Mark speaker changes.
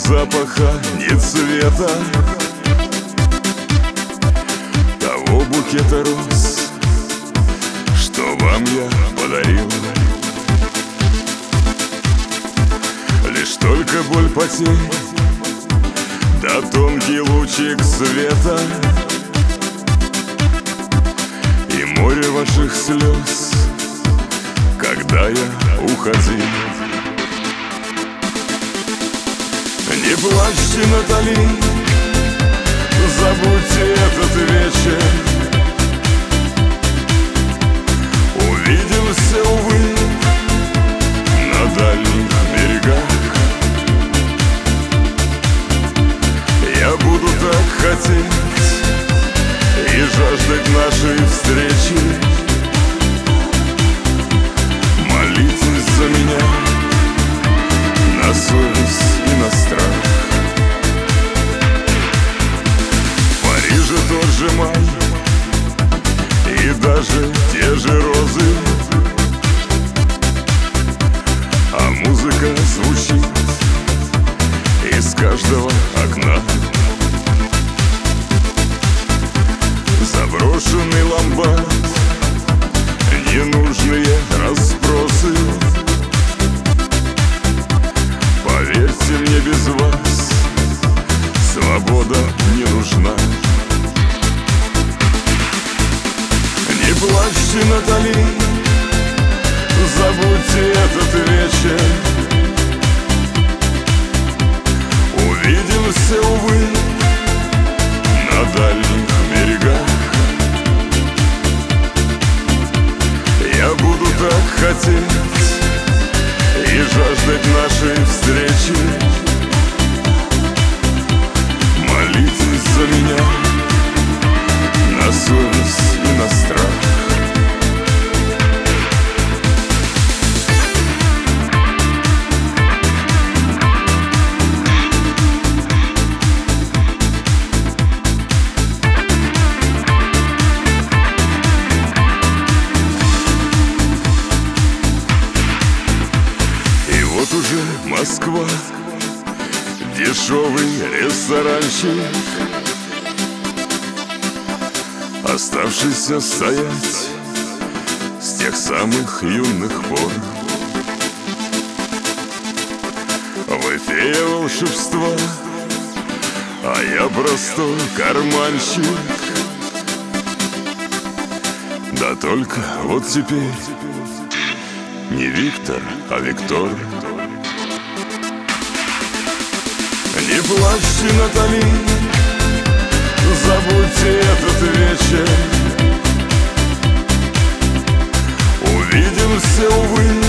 Speaker 1: запаха, ни цвета того букета роз, что вам я подарил. Лишь только боль потерь, да тонкий лучик света и море ваших слез, когда я уходил. Не плачьте, Натали, забудьте этот вечер. Увидимся, увы, на дальних берегах. Я буду так хотеть и жаждать нашей встречи. Молитесь за меня на совесть и на страх. В Париже тот же май и даже те же розы, а музыка звучит из каждого окна. Заброшенный ломбард, ненужные расспросы. Поверьте мне, без вас свобода не нужна. Не плачьте, Натали, забудьте этот вечер. Увидимся, увы, на дальних берегах. Я буду так хотеть и жаждать нашей встречи. Молитесь за меня на совесть и на страх. Уже Москва, дешевый ресторанчик, оставшийся стоять с тех самых юных пор. Вы фея волшебства, а я простой карманщик. Да только вот теперь не Виктор, а Виктор. Не плачьте, Натали, забудьте этот вечер. Увидимся, увы,